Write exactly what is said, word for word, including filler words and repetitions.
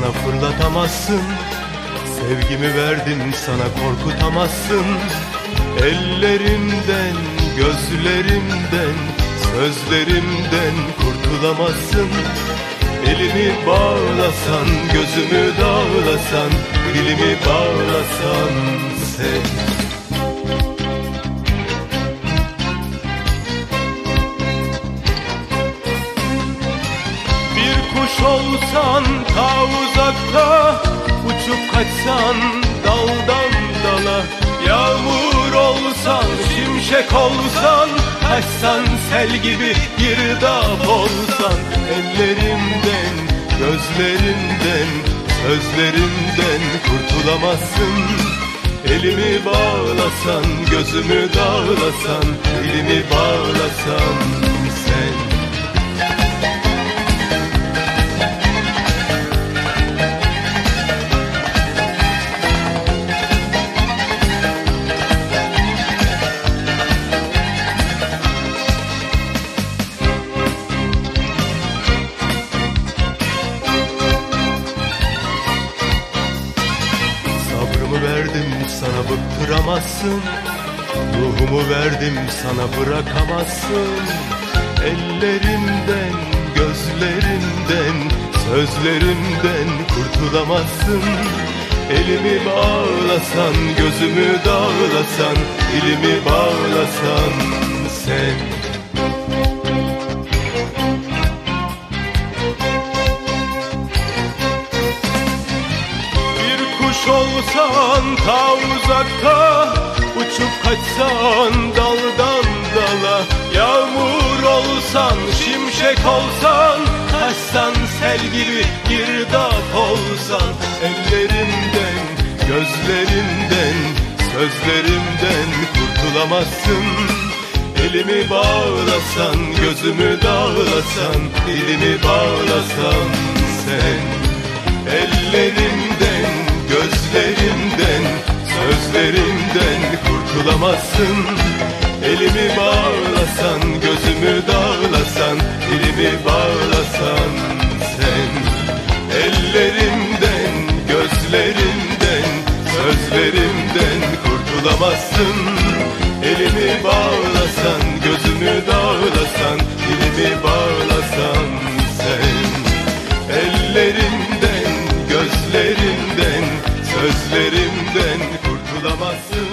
bana fırlatamazsın. Sevgimi verdim sana korkutamazsın. Ellerimden, gözlerimden, sözlerimden kurtulamazsın. Elimi bağlasan, gözümü dağlasan, dilimi bağlasan sen. Kuş olsan ta uzakta, uçup kaçsan daldan dala. Yağmur olsan, şimşek olsan, taşsan sel gibi girdap olsan. Ellerimden, gözlerimden, sözlerimden kurtulamazsın. Elimi bağlasan, gözümü dağlasan, dilimi bağlasan sen. Verdim sana bıktıramazsın. Ruhumu verdim sana bırakamazsın. Ellerimden, gözlerimden, sözlerimden kurtulamazsın. Elimi bağlasan, gözümü dağlasan, dilimi bağlasan sen. Olsan ta uzakta, uçup kaçsan daldan dala. Yağmur olsan, şimşek olsan, taşsan sel gibi girdap olsan. Ellerimden, gözlerimden, sözlerimden kurtulamazsın. Elimi bağlasan, gözümü dağlasan, dilimi bağlasan sen. Ellerimden, gözlerimden, sözlerimden kurtulamazsın. Elimi bağlasan, gözümü dağlasan, dilimi bağlasan sen. Ellerimden, gözlerimden, sözlerimden kurtulamazsın. Elimi bağlasan, gözümü dağlasan, dilimi bağlasan sen. Ellerimden, gözlerimden, sözlerimden kurtulamazsın.